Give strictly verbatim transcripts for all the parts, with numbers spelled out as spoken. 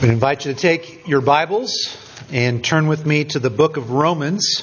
I invite you to take your Bibles and turn with me to the book of Romans.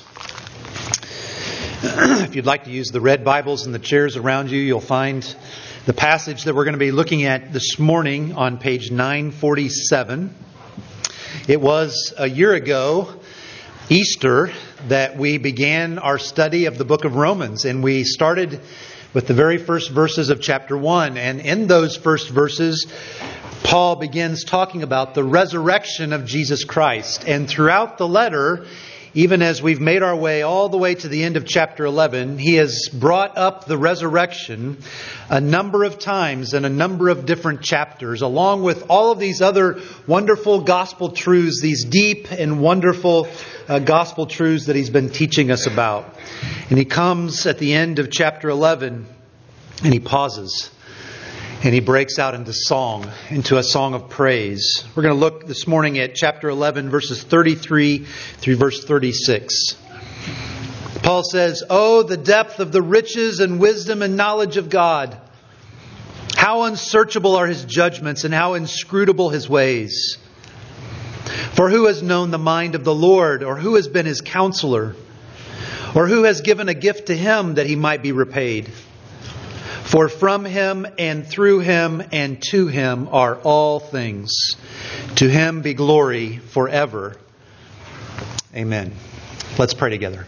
If you'd like to use the red Bibles in the chairs around you, you'll find the passage that we're going to be looking at this morning on page nine forty-seven. It was a year ago, Easter, that we began our study of the book of Romans, and we started with the very first verses of chapter one. And in those first verses, Paul begins talking about the resurrection of Jesus Christ. And throughout the letter, even as we've made our way all the way to the end of chapter eleven, he has brought up the resurrection a number of times in a number of different chapters, along with all of these other wonderful gospel truths, these deep and wonderful uh, gospel truths that he's been teaching us about. And he comes at the end of chapter eleven and he pauses. And he breaks out into song, into a song of praise. We're going to look this morning at chapter eleven, verses thirty-three through verse thirty-six. Paul says, "Oh, the depth of the riches and wisdom and knowledge of God! How unsearchable are His judgments and how inscrutable His ways! For who has known the mind of the Lord, or who has been His counselor? Or who has given a gift to Him that He might be repaid? For from Him and through Him and to Him are all things. To Him be glory forever. Amen." Let's pray together.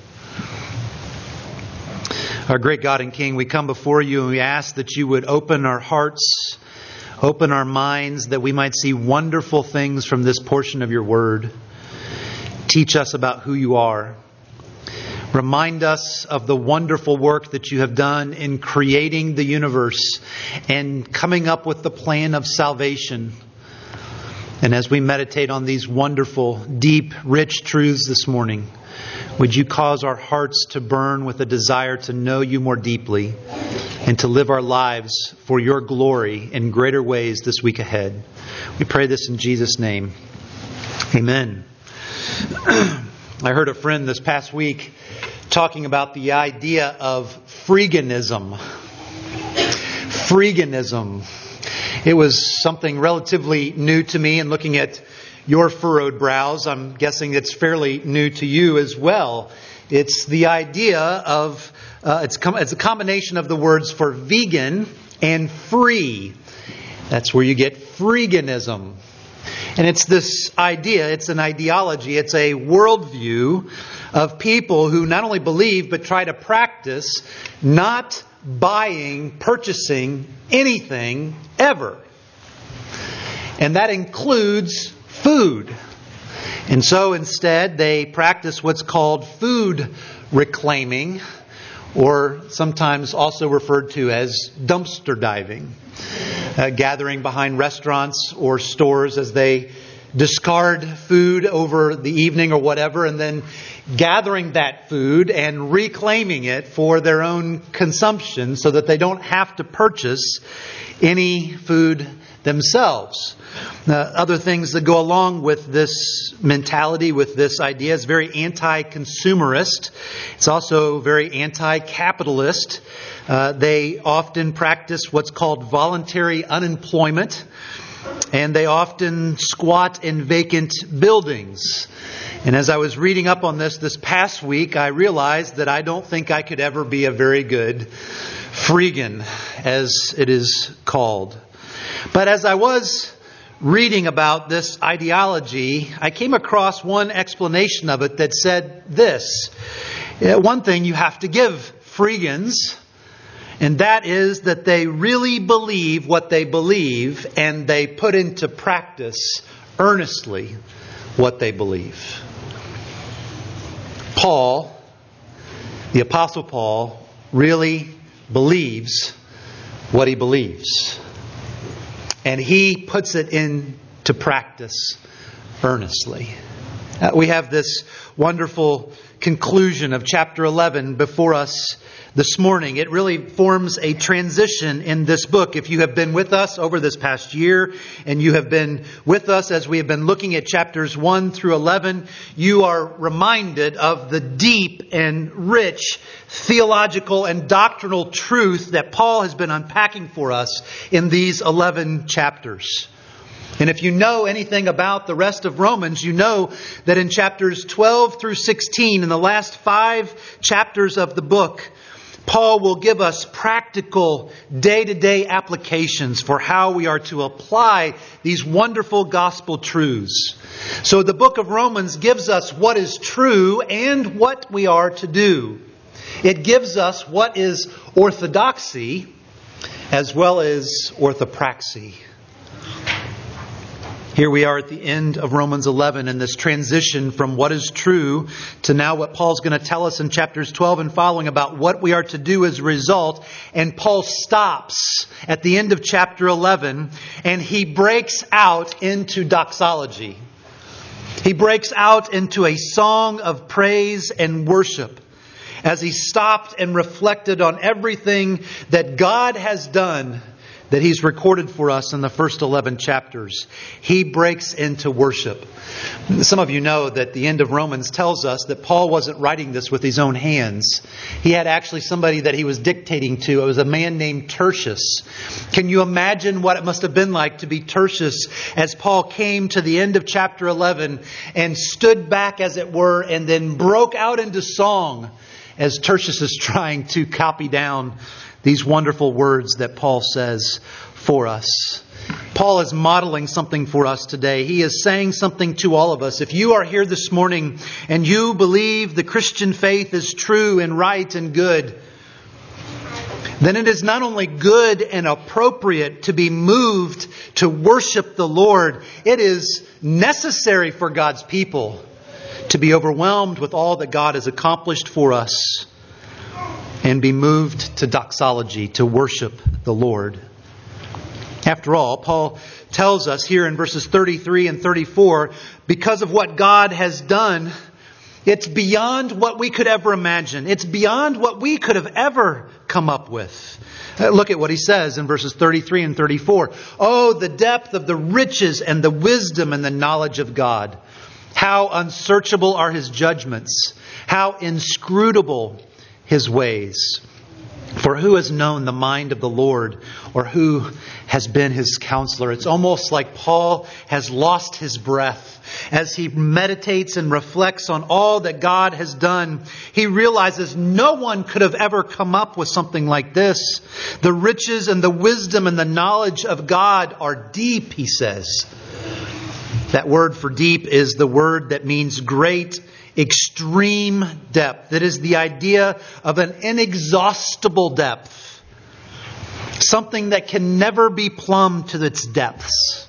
Our great God and King, we come before you and we ask that you would open our hearts, open our minds, that we might see wonderful things from this portion of your word. Teach us about who you are. Remind us of the wonderful work that you have done in creating the universe and coming up with the plan of salvation. And as we meditate on these wonderful, deep, rich truths this morning, would you cause our hearts to burn with a desire to know you more deeply and to live our lives for your glory in greater ways this week ahead. We pray this in Jesus' name. Amen. I heard a friend this past week talking about the idea of freeganism. Freeganism. It was something relatively new to me, and looking at your furrowed brows, I'm guessing it's fairly new to you as well. It's the idea of, uh, it's, com- it's a combination of the words for vegan and free. That's where you get freeganism. And it's this idea, it's an ideology, it's a worldview of people who not only believe but try to practice not buying, purchasing anything ever. And that includes food. And so instead they practice what's called food reclaiming, or sometimes also referred to as dumpster diving. Uh, gathering behind restaurants or stores as they discard food over the evening or whatever, and then gathering that food and reclaiming it for their own consumption so that they don't have to purchase any food themselves. Uh, other things that go along with this mentality, with this idea, is very anti-consumerist. It's also very anti-capitalist. Uh, they often practice what's called voluntary unemployment, and they often squat in vacant buildings. And as I was reading up on this this past week, I realized that I don't think I could ever be a very good freegan, as it is called. But as I was reading about this ideology, I came across one explanation of it that said this. One thing you have to give freegans, and that is that they really believe what they believe, and they put into practice earnestly what they believe. Paul, the Apostle Paul, really believes what he believes. And he puts it into practice earnestly. Uh, we have this wonderful conclusion of chapter eleven before us this morning. It really forms a transition in this book. If you have been with us over this past year, and you have been with us as we have been looking at chapters one through eleven, you are reminded of the deep and rich theological and doctrinal truth that Paul has been unpacking for us in these eleven chapters. And if you know anything about the rest of Romans, you know that in chapters twelve through sixteen, in the last five chapters of the book, Paul will give us practical day-to-day applications for how we are to apply these wonderful gospel truths. So the book of Romans gives us what is true and what we are to do. It gives us what is orthodoxy as well as orthopraxy. Here we are at the end of Romans eleven in this transition from what is true to now what Paul's going to tell us in chapters twelve and following about what we are to do as a result. And Paul stops at the end of chapter eleven and he breaks out into doxology. He breaks out into a song of praise and worship as he stopped and reflected on everything that God has done that He's recorded for us in the first eleven chapters. He breaks into worship. Some of you know that the end of Romans tells us that Paul wasn't writing this with his own hands. He had actually somebody that he was dictating to. It was a man named Tertius. Can you imagine what it must have been like to be Tertius as Paul came to the end of chapter eleven and stood back, as it were, and then broke out into song as Tertius is trying to copy down these wonderful words that Paul says for us. Paul is modeling something for us today. He is saying something to all of us. If you are here this morning and you believe the Christian faith is true and right and good, then it is not only good and appropriate to be moved to worship the Lord, it is necessary for God's people to be overwhelmed with all that God has accomplished for us and be moved to doxology, to worship the Lord. After all, Paul tells us here in verses thirty-three and thirty-four, because of what God has done, it's beyond what we could ever imagine. It's beyond what we could have ever come up with. Look at what he says in verses thirty-three and thirty-four. Oh, the depth of the riches and the wisdom and the knowledge of God. How unsearchable are His judgments. How inscrutable His ways. For who has known the mind of the Lord, or who has been His counselor? It's almost like Paul has lost his breath as he meditates and reflects on all that God has done. He realizes no one could have ever come up with something like this. The riches and the wisdom and the knowledge of God are deep, he says. That word for deep is the word that means great, extreme depth. That is the idea of an inexhaustible depth. Something that can never be plumbed to its depths.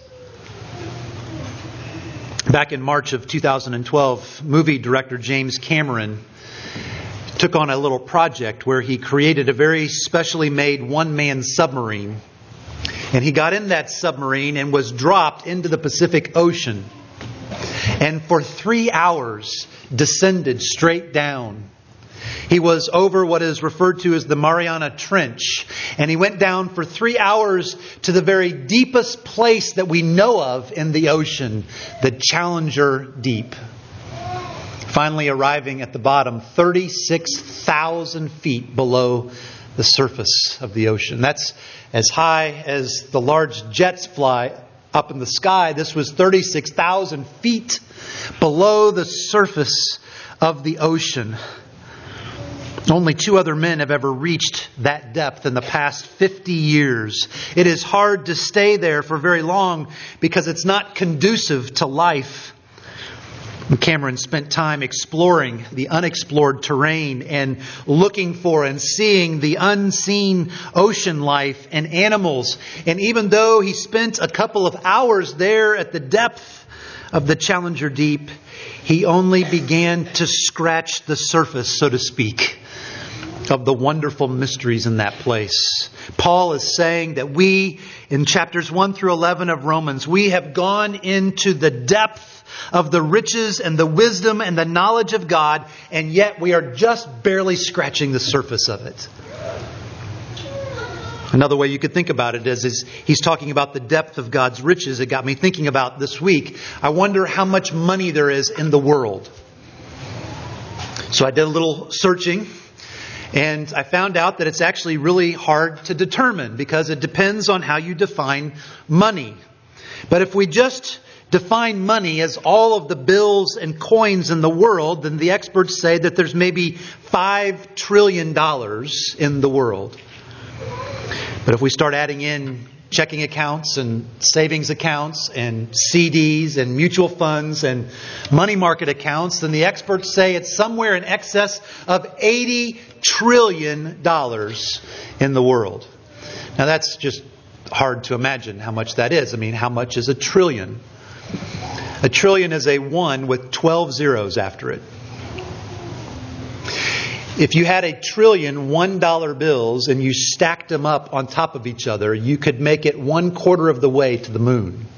Back in March of two thousand twelve, movie director James Cameron took on a little project where he created a very specially made one-man submarine. And he got in that submarine and was dropped into the Pacific Ocean. And for three hours descended straight down. He was over what is referred to as the Mariana Trench. And he went down for three hours to the very deepest place that we know of in the ocean, the Challenger Deep. Finally arriving at the bottom, thirty-six thousand feet below the surface of the ocean. That's as high as the large jets fly up in the sky. This was thirty-six thousand feet below the surface of the ocean. Only two other men have ever reached that depth in the past fifty years. It is hard to stay there for very long because it's not conducive to life. Cameron spent time exploring the unexplored terrain and looking for and seeing the unseen ocean life and animals. And even though he spent a couple of hours there at the depth of the Challenger Deep, he only began to scratch the surface, so to speak, of the wonderful mysteries in that place. Paul is saying that we, in chapters one through eleven of Romans, we have gone into the depth of the riches and the wisdom and the knowledge of God, and yet we are just barely scratching the surface of it. Another way you could think about it is, is he's talking about the depth of God's riches. It got me thinking about this week. I wonder how much money there is in the world. So I did a little searching, and I found out that it's actually really hard to determine because it depends on how you define money. But if we just define money as all of the bills and coins in the world, then the experts say that there's maybe five trillion dollars in the world. But if we start adding in checking accounts and savings accounts and C Ds and mutual funds and money market accounts, then the experts say it's somewhere in excess of eighty trillion dollars in the world. Now that's just hard to imagine how much that is. I mean, how much is a trillion? A trillion is a one with twelve zeros after it. If you had a trillion one-dollar bills and you stacked them up on top of each other, you could make it one quarter of the way to the moon.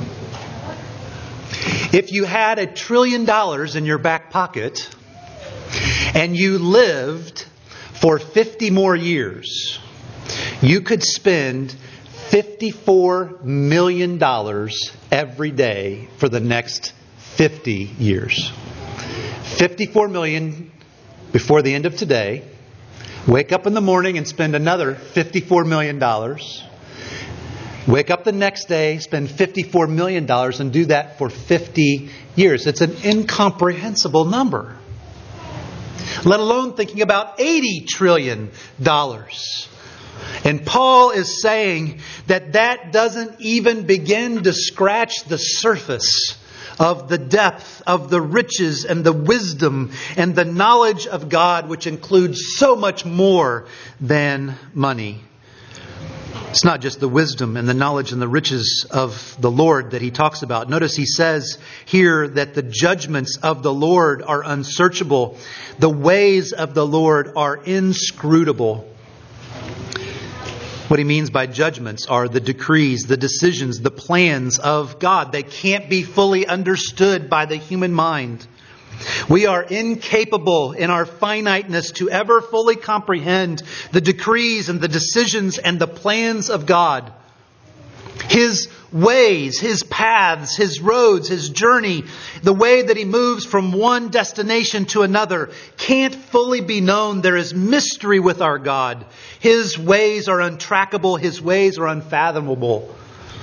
If you had a trillion dollars in your back pocket and you lived for fifty more years, you could spend fifty-four million dollars every day for the next fifty years. fifty-four million dollars before the end of today. Wake up in the morning and spend another fifty-four million dollars. Wake up the next day, spend fifty-four million dollars, and do that for fifty years. It's an incomprehensible number. Let alone thinking about eighty trillion dollars. And Paul is saying that that doesn't even begin to scratch the surface of the depth of the riches and the wisdom and the knowledge of God, which includes so much more than money. It's not just the wisdom and the knowledge and the riches of the Lord that he talks about. Notice he says here that the judgments of the Lord are unsearchable. The ways of the Lord are inscrutable. What he means by judgments are the decrees, the decisions, the plans of God. They can't be fully understood by the human mind. We are incapable in our finiteness to ever fully comprehend the decrees and the decisions and the plans of God. His ways, His paths, His roads, His journey, the way that He moves from one destination to another can't fully be known. There is mystery with our God. His ways are untrackable. His ways are unfathomable.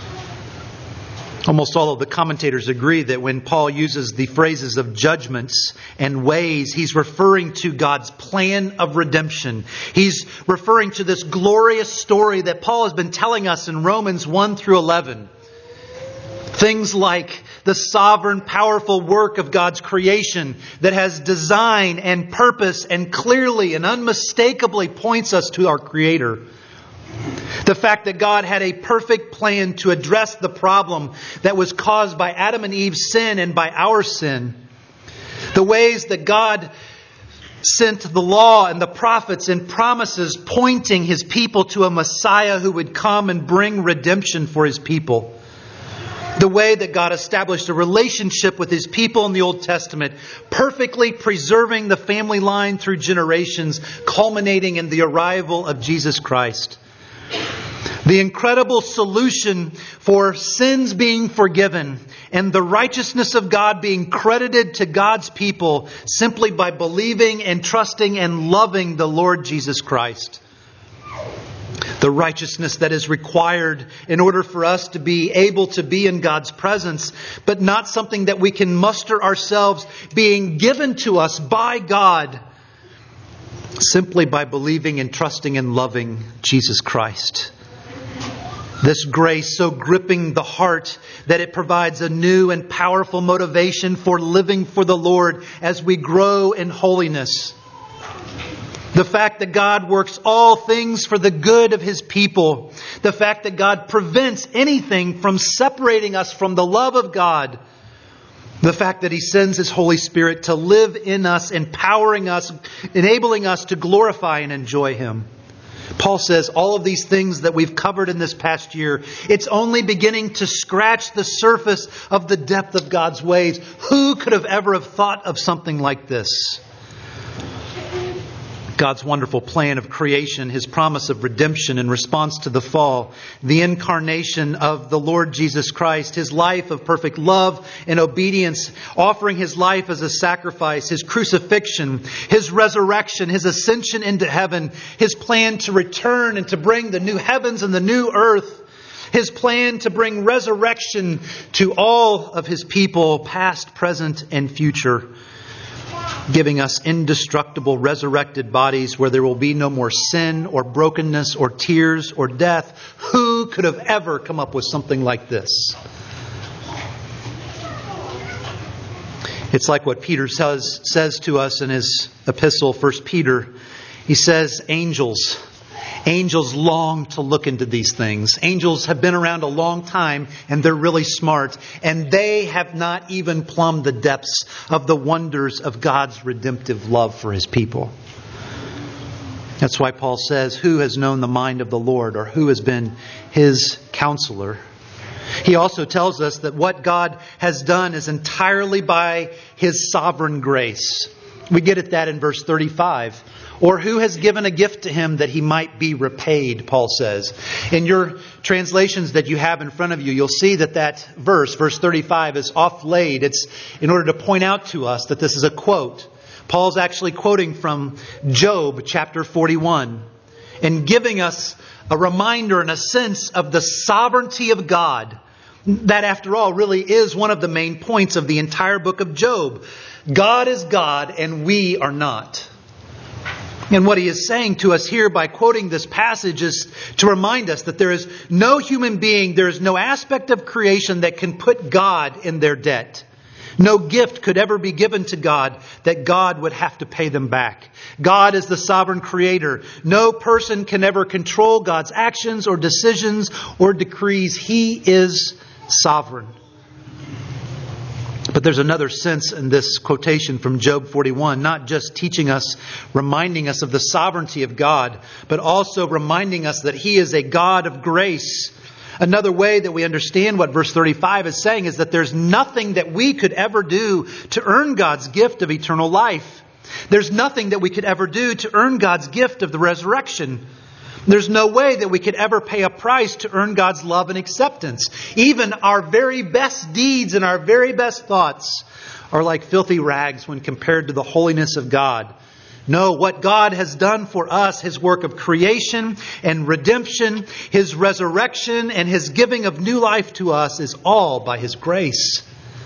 Almost all of the commentators agree that when Paul uses the phrases of judgments and ways, he's referring to God's plan of redemption. He's referring to this glorious story that Paul has been telling us in Romans one through eleven. Things like the sovereign, powerful work of God's creation that has design and purpose and clearly and unmistakably points us to our Creator. The fact that God had a perfect plan to address the problem that was caused by Adam and Eve's sin and by our sin. The ways that God sent the law and the prophets and promises pointing His people to a Messiah who would come and bring redemption for His people. The way that God established a relationship with His people in the Old Testament, perfectly preserving the family line through generations, culminating in the arrival of Jesus Christ. The incredible solution for sins being forgiven and the righteousness of God being credited to God's people simply by believing and trusting and loving the Lord Jesus Christ. The righteousness that is required in order for us to be able to be in God's presence, but not something that we can muster ourselves, being given to us by God simply by believing and trusting and loving Jesus Christ. This grace so gripping the heart that it provides a new and powerful motivation for living for the Lord as we grow in holiness. The fact that God works all things for the good of His people. The fact that God prevents anything from separating us from the love of God. The fact that He sends His Holy Spirit to live in us, empowering us, enabling us to glorify and enjoy Him. Paul says all of these things that we've covered in this past year, it's only beginning to scratch the surface of the depth of God's ways. Who could have ever have thought of something like this? God's wonderful plan of creation, His promise of redemption in response to the fall, the incarnation of the Lord Jesus Christ, His life of perfect love and obedience, offering His life as a sacrifice, His crucifixion, His resurrection, His ascension into heaven, His plan to return and to bring the new heavens and the new earth, His plan to bring resurrection to all of His people, past, present, and future, giving us indestructible resurrected bodies where there will be no more sin or brokenness or tears or death. Who could have ever come up with something like this? It's like what Peter says, says to us in his epistle, First Peter. He says, angels, angels long to look into these things. Angels have been around a long time and they're really smart. And they have not even plumbed the depths of the wonders of God's redemptive love for His people. That's why Paul says, who has known the mind of the Lord, or who has been His counselor? He also tells us that what God has done is entirely by His sovereign grace. We get at that in verse thirty-five. Or who has given a gift to him that he might be repaid, Paul says. In your translations that you have in front of you, you'll see that that verse, verse thirty-five, is off-laid. It's in order to point out to us that this is a quote. Paul's actually quoting from Job chapter forty-one and giving us a reminder and a sense of the sovereignty of God. That, after all, really is one of the main points of the entire book of Job. God is God and we are not. And what he is saying to us here by quoting this passage is to remind us that there is no human being, there is no aspect of creation that can put God in their debt. No gift could ever be given to God that God would have to pay them back. God is the sovereign creator. No person can ever control God's actions or decisions or decrees. He is sovereign. But there's another sense in this quotation from Job forty-one, not just teaching us, reminding us of the sovereignty of God, but also reminding us that He is a God of grace. Another way that we understand what verse thirty-five is saying is that there's nothing that we could ever do to earn God's gift of eternal life. There's nothing that we could ever do to earn God's gift of the resurrection. There's no way that we could ever pay a price to earn God's love and acceptance. Even our very best deeds and our very best thoughts are like filthy rags when compared to the holiness of God. No, what God has done for us, His work of creation and redemption, His resurrection and His giving of new life to us is all by His grace.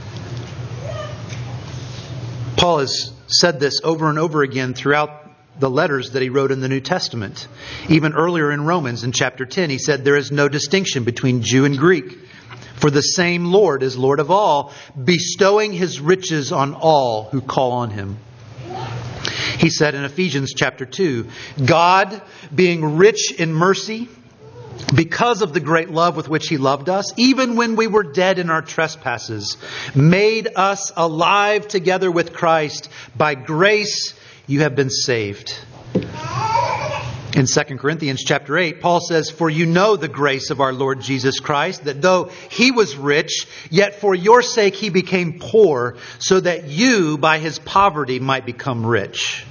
Paul has said this over and over again throughout the letters that he wrote in the New Testament. Even earlier in Romans in chapter ten, he said there is no distinction between Jew and Greek. For the same Lord is Lord of all, bestowing His riches on all who call on Him. He said in Ephesians chapter two, God, being rich in mercy, because of the great love with which He loved us, even when we were dead in our trespasses, made us alive together with Christ. By grace you have been saved. In Second Corinthians chapter eight, Paul says, for you know the grace of our Lord Jesus Christ, that though He was rich, yet for your sake He became poor, so that you by His poverty might become rich.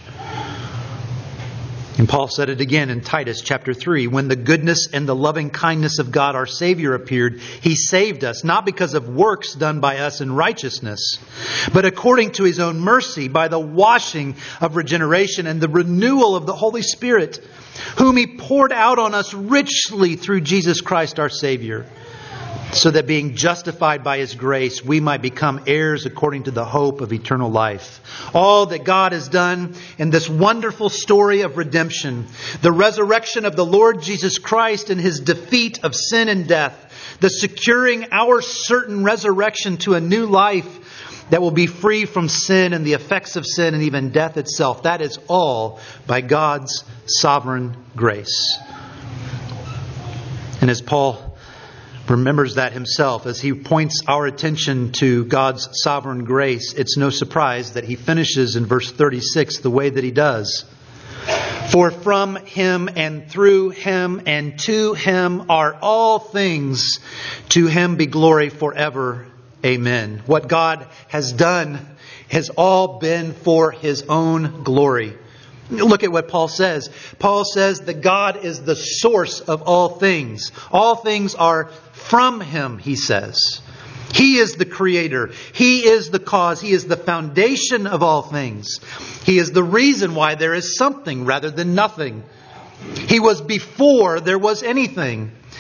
And Paul said it again in Titus chapter three, when the goodness and the loving kindness of God our Savior appeared, He saved us, not because of works done by us in righteousness, but according to His own mercy, by the washing of regeneration and the renewal of the Holy Spirit, whom He poured out on us richly through Jesus Christ our Savior, so that being justified by His grace, we might become heirs according to the hope of eternal life. All that God has done in this wonderful story of redemption, the resurrection of the Lord Jesus Christ and His defeat of sin and death, the securing our certain resurrection to a new life that will be free from sin and the effects of sin and even death itself. That is all by God's sovereign grace. And as Paul remembers that himself, as he points our attention to God's sovereign grace, it's no surprise that he finishes in verse thirty-six the way that he does. For from Him and through Him and to Him are all things. To Him be glory forever. Amen. What God has done has all been for His own glory. Look at what Paul says. Paul says that God is the source of all things. All things are from Him, he says. He is the creator. He is the cause. He is the foundation of all things. He is the reason why there is something rather than nothing. He was before there was anything.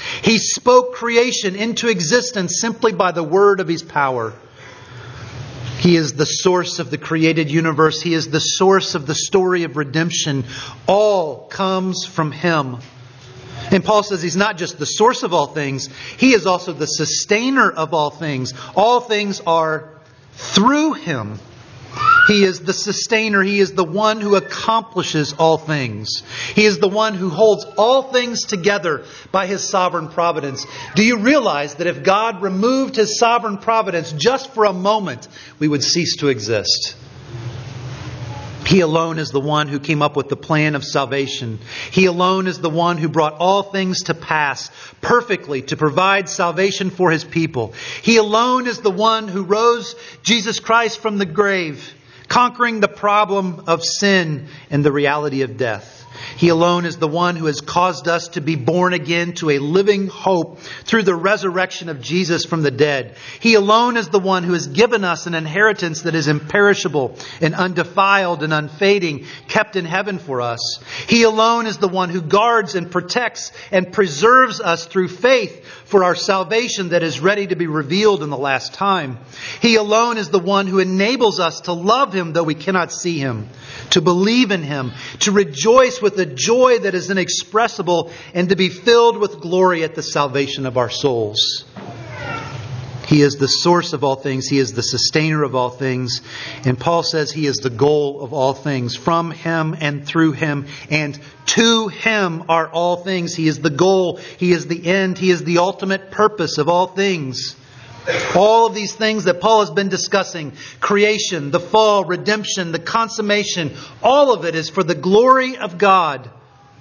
He spoke creation into existence simply by the word of His power. He is the source of the created universe. He is the source of the story of redemption. All comes from Him. And Paul says He's not just the source of all things, He is also the sustainer of all things. All things are through Him. He is the sustainer. He is the one who accomplishes all things. He is the one who holds all things together by His sovereign providence. Do you realize that if God removed His sovereign providence just for a moment, we would cease to exist? He alone is the one who came up with the plan of salvation. He alone is the one who brought all things to pass perfectly to provide salvation for His people. He alone is the one who rose Jesus Christ from the grave, conquering the problem of sin and the reality of death. He alone is the one who has caused us to be born again to a living hope through the resurrection of Jesus from the dead. He alone is the one who has given us an inheritance that is imperishable and undefiled and unfading, kept in heaven for us. He alone is the one who guards and protects and preserves us through faith for our salvation that is ready to be revealed in the last time. He alone is the one who enables us to love Him though we cannot see Him, to believe in Him, to rejoice with a joy that is inexpressible, and to be filled with glory at the salvation of our souls. He is the source of all things. He is the sustainer of all things. And Paul says He is the goal of all things. From Him and through Him and to Him are all things. He is the goal. He is the end. He is the ultimate purpose of all things. All of these things that Paul has been discussing, creation, the fall, redemption, the consummation, all of it is for the glory of God.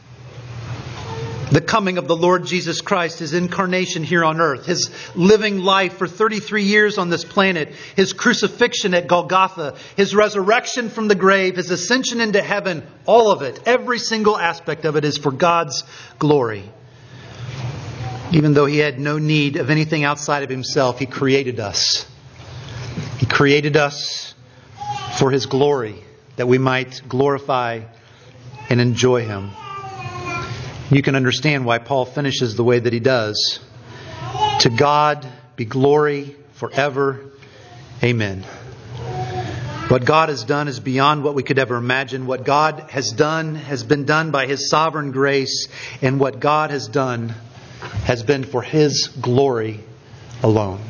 The coming of the Lord Jesus Christ, His incarnation here on earth, His living life for thirty-three years on this planet, His crucifixion at Golgotha, His resurrection from the grave, His ascension into heaven, all of it, every single aspect of it is for God's glory. Even though He had no need of anything outside of Himself, He created us. He created us for His glory, that we might glorify and enjoy Him. You can understand why Paul finishes the way that he does. To God be glory forever. Amen. What God has done is beyond what we could ever imagine. What God has done has been done by His sovereign grace. And what God has done has been for His glory alone.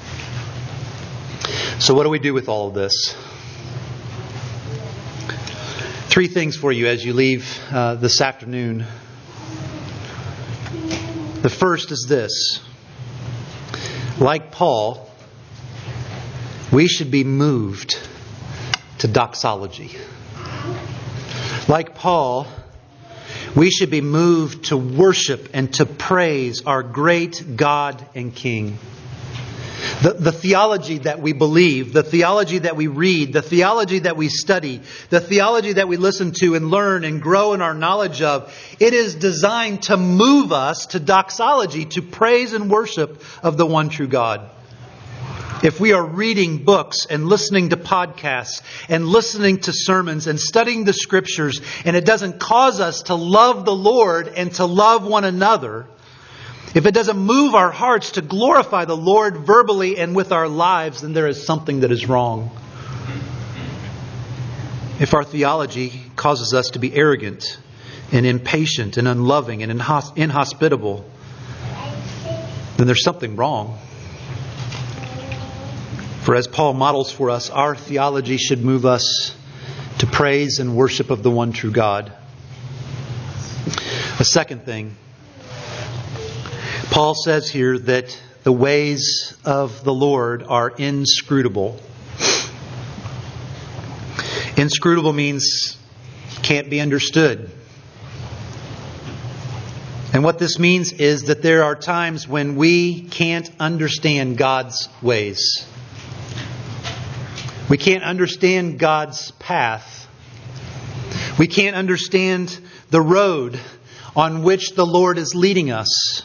So what do we do with all of this? Three things for you as you leave uh, this afternoon. The first is this. Like Paul, we should be moved to doxology. Like Paul, we should be moved to worship and to praise our great God and King. The, the theology that we believe, the theology that we read, the theology that we study, the theology that we listen to and learn and grow in our knowledge of, it is designed to move us to doxology, to praise and worship of the one true God. If we are reading books and listening to podcasts and listening to sermons and studying the Scriptures, and it doesn't cause us to love the Lord and to love one another, if it doesn't move our hearts to glorify the Lord verbally and with our lives, then there is something that is wrong. If our theology causes us to be arrogant and impatient and unloving and inhospitable, then there's something wrong. For as Paul models for us, our theology should move us to praise and worship of the one true God. A second thing, Paul says here that the ways of the Lord are inscrutable. Inscrutable means can't be understood. And what this means is that there are times when we can't understand God's ways. We can't understand God's path. We can't understand the road on which the Lord is leading us.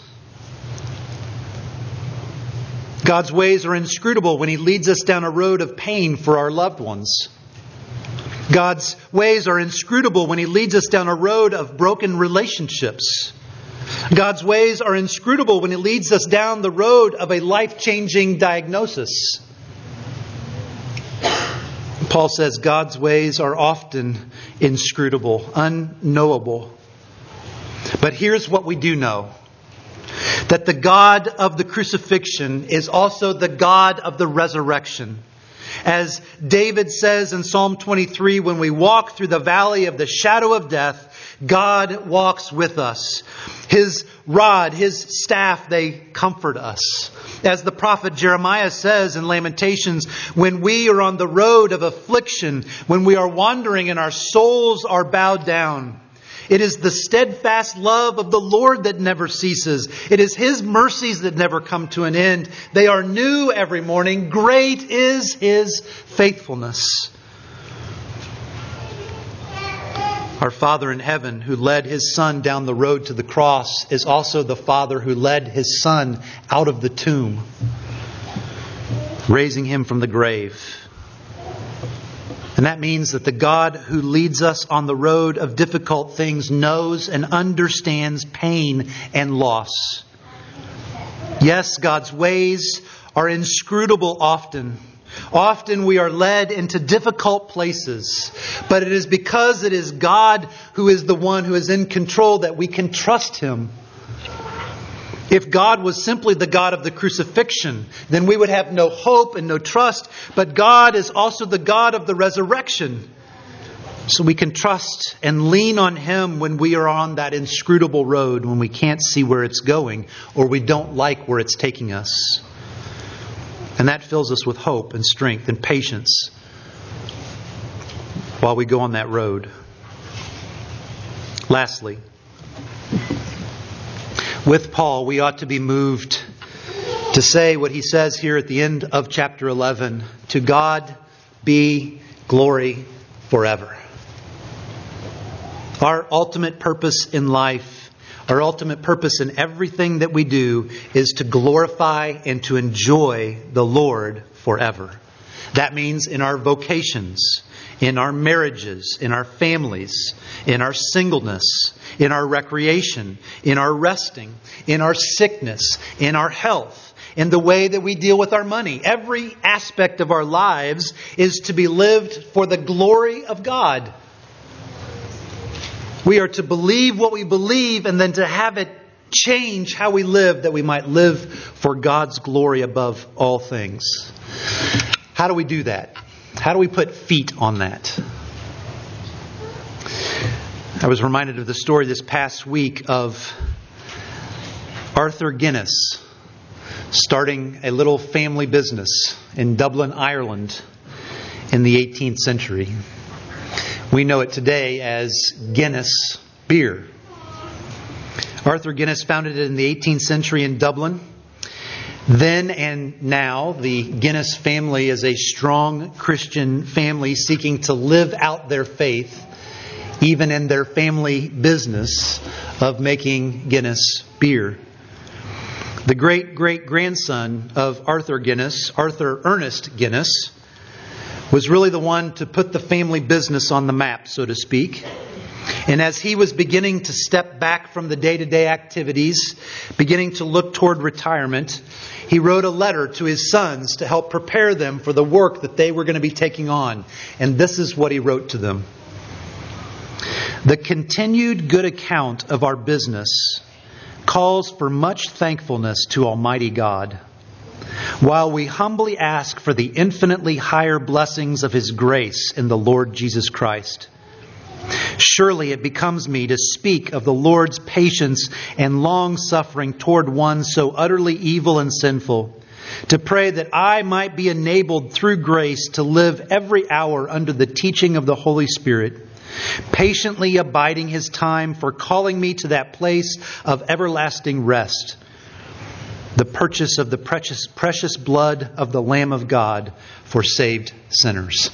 God's ways are inscrutable when He leads us down a road of pain for our loved ones. God's ways are inscrutable when He leads us down a road of broken relationships. God's ways are inscrutable when He leads us down the road of a life-changing diagnosis. Paul says God's ways are often inscrutable, unknowable. But here's what we do know. That the God of the crucifixion is also the God of the resurrection. As David says in Psalm twenty-three, when we walk through the valley of the shadow of death, God walks with us. His rod, His staff, they comfort us. As the prophet Jeremiah says in Lamentations, when we are on the road of affliction, when we are wandering and our souls are bowed down, it is the steadfast love of the Lord that never ceases. It is His mercies that never come to an end. They are new every morning. Great is His faithfulness. Our Father in heaven, who led His Son down the road to the cross, is also the Father who led His Son out of the tomb, raising Him from the grave. And that means that the God who leads us on the road of difficult things knows and understands pain and loss. Yes, God's ways are inscrutable often. Often we are led into difficult places. But it is because it is God who is the one who is in control that we can trust Him. If God was simply the God of the crucifixion, then we would have no hope and no trust. But God is also the God of the resurrection. So we can trust and lean on Him when we are on that inscrutable road, when we can't see where it's going or we don't like where it's taking us. And that fills us with hope and strength and patience while we go on that road. Lastly, with Paul, we ought to be moved to say what he says here at the end of chapter eleven. To God be glory forever. Our ultimate purpose in life, our ultimate purpose in everything that we do is to glorify and to enjoy the Lord forever. That means in our vocations, in our marriages, in our families, in our singleness, in our recreation, in our resting, in our sickness, in our health, in the way that we deal with our money. Every aspect of our lives is to be lived for the glory of God. We are to believe what we believe and then to have it change how we live, that we might live for God's glory above all things. How do we do that? How do we put feet on that? I was reminded of the story this past week of Arthur Guinness starting a little family business in Dublin, Ireland in the eighteenth century. We know it today as Guinness beer. Arthur Guinness founded it in the eighteenth century in Dublin. Then and now, the Guinness family is a strong Christian family seeking to live out their faith, even in their family business of making Guinness beer. The great-great-grandson of Arthur Guinness, Arthur Ernest Guinness, was really the one to put the family business on the map, so to speak. And as he was beginning to step back from the day-to-day activities, beginning to look toward retirement, he wrote a letter to his sons to help prepare them for the work that they were going to be taking on. And this is what he wrote to them. The continued good account of our business calls for much thankfulness to Almighty God, while we humbly ask for the infinitely higher blessings of His grace in the Lord Jesus Christ. Surely it becomes me to speak of the Lord's patience and long-suffering toward one so utterly evil and sinful, to pray that I might be enabled through grace to live every hour under the teaching of the Holy Spirit, patiently abiding His time for calling me to that place of everlasting rest, the purchase of the precious, precious blood of the Lamb of God for saved sinners.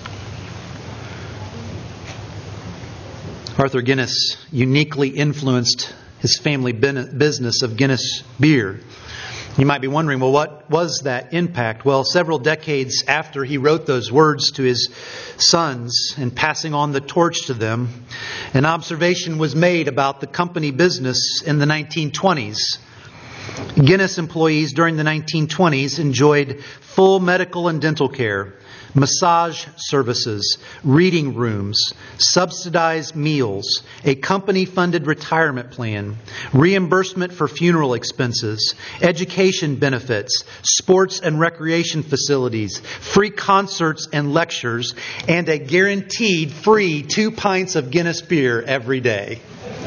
Arthur Guinness uniquely influenced his family business of Guinness beer You might be wondering, well, what was that impact? Well, several decades after he wrote those words to his sons and passing on the torch to them, an observation was made about the company business in the nineteen twenties. Guinness employees during the nineteen twenties enjoyed full medical and dental care, massage services, reading rooms, subsidized meals, a company-funded retirement plan, reimbursement for funeral expenses, education benefits, sports and recreation facilities, free concerts and lectures, and a guaranteed free two pints of Guinness beer every day.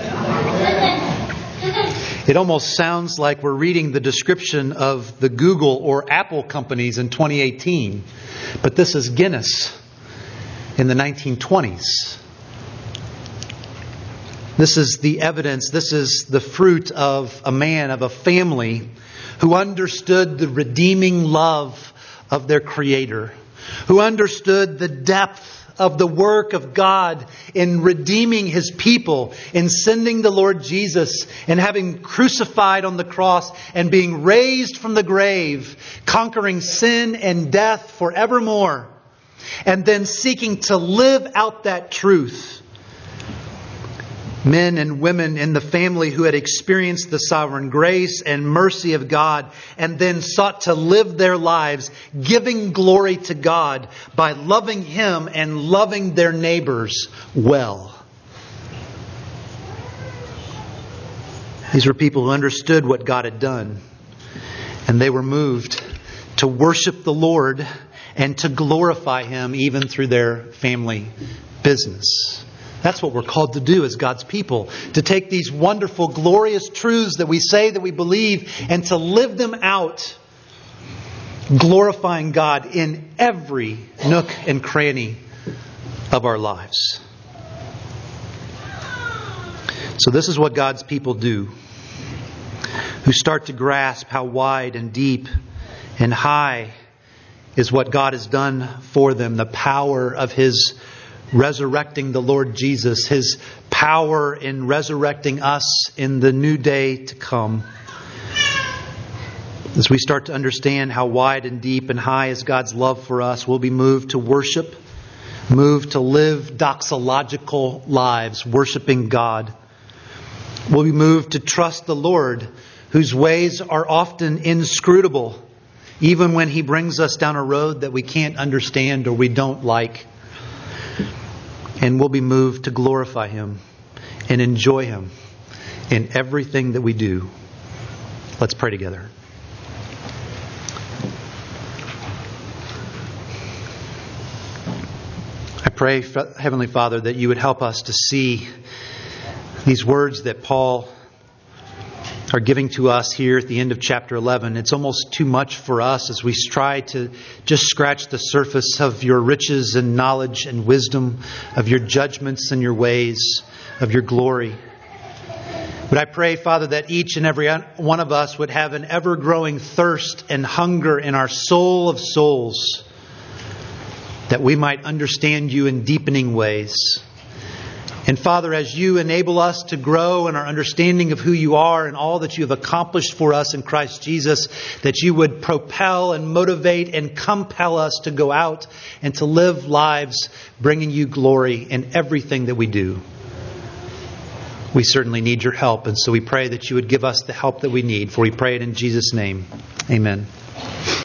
It almost sounds like we're reading the description of the Google or Apple companies in twenty eighteen. But this is Guinness in the nineteen twenties. This is the evidence, this is the fruit of a man, of a family who understood the redeeming love of their Creator, who understood the depth of the work of God in redeeming His people, in sending the Lord Jesus and having crucified on the cross and being raised from the grave, conquering sin and death forevermore, and then seeking to live out that truth. Men and women in the family who had experienced the sovereign grace and mercy of God and then sought to live their lives giving glory to God by loving Him and loving their neighbors well. These were people who understood what God had done, and they were moved to worship the Lord and to glorify Him even through their family business. That's what we're called to do as God's people. To take these wonderful, glorious truths that we say that we believe and to live them out, glorifying God in every nook and cranny of our lives. So this is what God's people do, who start to grasp how wide and deep and high is what God has done for them, the power of His resurrecting the Lord Jesus, His power in resurrecting us in the new day to come. As we start to understand how wide and deep and high is God's love for us, we'll be moved to worship, moved to live doxological lives, worshiping God. We'll be moved to trust the Lord, whose ways are often inscrutable, even when He brings us down a road that we can't understand or we don't like. And we'll be moved to glorify Him and enjoy Him in everything that we do. Let's pray together. I pray, Heavenly Father, that You would help us to see these words that Paul are giving to us here at the end of chapter eleven. It's almost too much for us as we try to just scratch the surface of Your riches and knowledge and wisdom, of Your judgments and Your ways, of Your glory. But I pray, Father, that each and every one of us would have an ever-growing thirst and hunger in our soul of souls, that we might understand You in deepening ways. And Father, as You enable us to grow in our understanding of who You are and all that You have accomplished for us in Christ Jesus, that You would propel and motivate and compel us to go out and to live lives bringing You glory in everything that we do. We certainly need Your help, and so we pray that You would give us the help that we need, for we pray it in Jesus' name. Amen.